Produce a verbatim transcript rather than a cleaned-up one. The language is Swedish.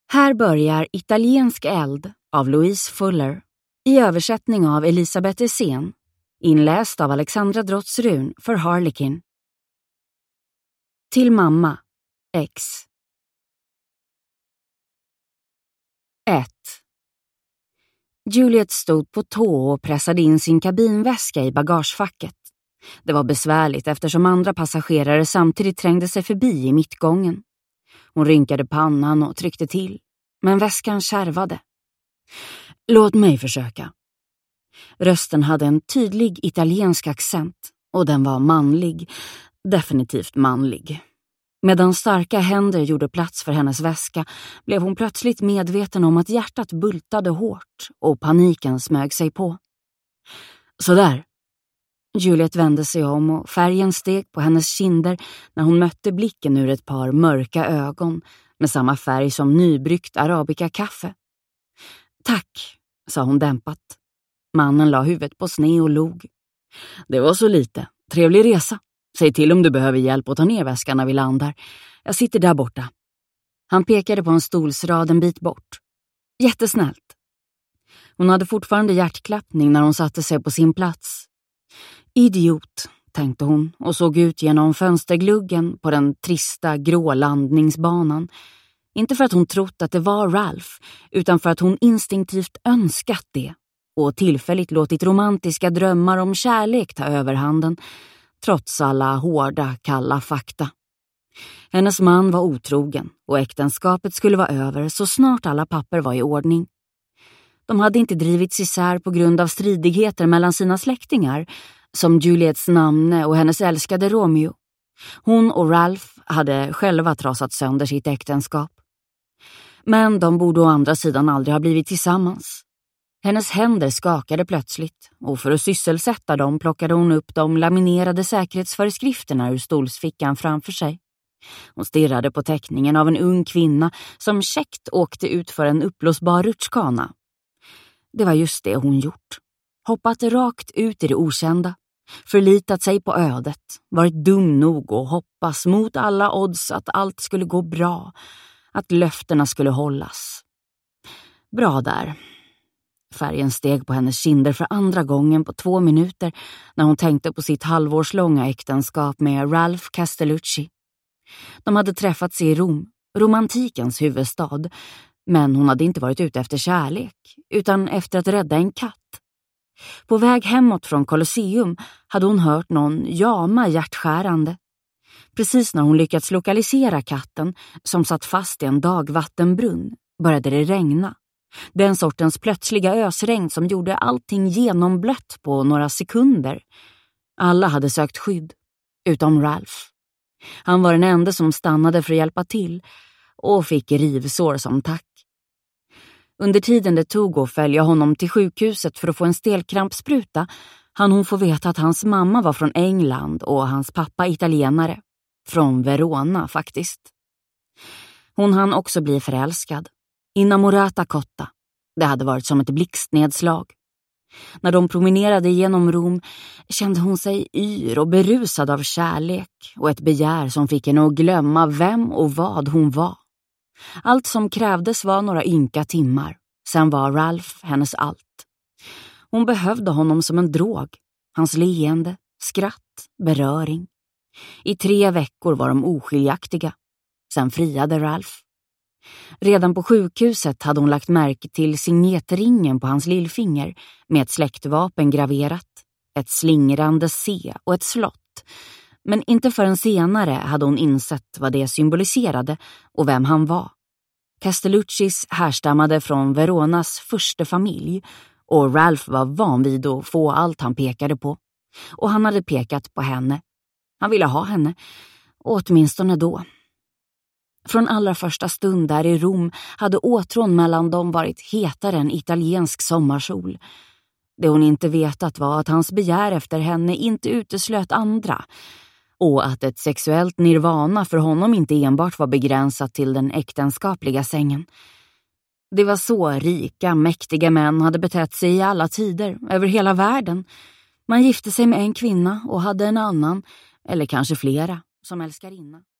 Här börjar Italiensk eld av Louise Fuller i översättning av Elisabeth Essén, inläst av Alexandra Drottsrun för Harlequin. Till mamma, X. ett. Juliet stod på tå och pressade in sin kabinväska i bagagefacket. Det var besvärligt eftersom andra passagerare samtidigt trängde sig förbi i mittgången. Hon rynkade pannan och tryckte till, men väskan kärvade. Låt mig försöka. Rösten hade en tydlig italiensk accent och den var manlig, definitivt manlig. Medan starka händer gjorde plats för hennes väska blev hon plötsligt medveten om att hjärtat bultade hårt och paniken smög sig på. Sådär. Juliet vände sig om och färgen steg på hennes kinder när hon mötte blicken ur ett par mörka ögon med samma färg som nybryggt arabica-kaffe. Tack, sa hon dämpat. Mannen la huvudet på sne och log. Det var så lite. Trevlig resa. Säg till om du behöver hjälp att ta ner väskan när vi landar. Jag sitter där borta. Han pekade på en stolsrad en bit bort. Jättesnällt. Hon hade fortfarande hjärtklappning när hon satte sig på sin plats. Idiot, tänkte hon och såg ut genom fönstergluggen på den trista grå landningsbanan. Inte för att hon trott att det var Ralph, utan för att hon instinktivt önskat det och tillfälligt låtit romantiska drömmar om kärlek ta överhanden, trots alla hårda, kalla fakta. Hennes man var otrogen och äktenskapet skulle vara över så snart alla papper var i ordning. De hade inte drivits isär på grund av stridigheter mellan sina släktingar, som Juliets namne och hennes älskade Romeo. Hon och Ralph hade själva trasat sönder sitt äktenskap. Men de borde å andra sidan aldrig ha blivit tillsammans. Hennes händer skakade plötsligt och för att sysselsätta dem plockade hon upp de laminerade säkerhetsföreskrifterna ur stolsfickan framför sig. Hon stirrade på teckningen av en ung kvinna som käckt åkte ut för en uppblåsbar rutschkana. Det var just det hon gjort. Hoppat rakt ut i det okända. Förlitat sig på ödet. Varit dum nog att hoppas mot alla odds att allt skulle gå bra. Att löftena skulle hållas. Bra där. Färgen steg på hennes kinder för andra gången på två minuter när hon tänkte på sitt halvårslånga äktenskap med Ralph Castellucci. De hade träffats i Rom, romantikens huvudstad, men hon hade inte varit ute efter kärlek, utan efter att rädda en katt. På väg hemåt från Colosseum hade hon hört någon jama hjärtskärande. Precis när hon lyckats lokalisera katten, som satt fast i en dagvattenbrunn, började det regna. Den sortens plötsliga ösregn som gjorde allting genomblött på några sekunder. Alla hade sökt skydd, utom Ralph. Han var den enda som stannade för att hjälpa till och fick rivsår som tack. Under tiden det tog att följa honom till sjukhuset för att få en stelkrampspruta hann hon få veta att hans mamma var från England och hans pappa italienare. Från Verona faktiskt. Hon hann också bli förälskad. Innamorata cotta. Det hade varit som ett blixtnedslag. När de promenerade genom Rom kände hon sig yr och berusad av kärlek och ett begär som fick henne att glömma vem och vad hon var. Allt som krävdes var några ynka timmar. Sen var Ralph hennes allt. Hon behövde honom som en drog. Hans leende, skratt, beröring. I tre veckor var de oskiljaktiga. Sen friade Ralph. Redan på sjukhuset hade hon lagt märke till signetringen på hans lillfinger med ett släktvapen graverat, ett slingrande C och ett slott. Men inte förrän senare hade hon insett vad det symboliserade och vem han var. Castelluccis härstammade från Veronas första familj och Ralph var van vid att få allt han pekade på. Och han hade pekat på henne. Han ville ha henne, åtminstone då. Från allra första stund där i Rom hade åtrån mellan dem varit hetare än italiensk sommarsol. Det hon inte vetat var att hans begär efter henne inte uteslöt andra och att ett sexuellt nirvana för honom inte enbart var begränsat till den äktenskapliga sängen. Det var så rika, mäktiga män hade betett sig i alla tider, över hela världen. Man gifte sig med en kvinna och hade en annan, eller kanske flera, som älskarinna.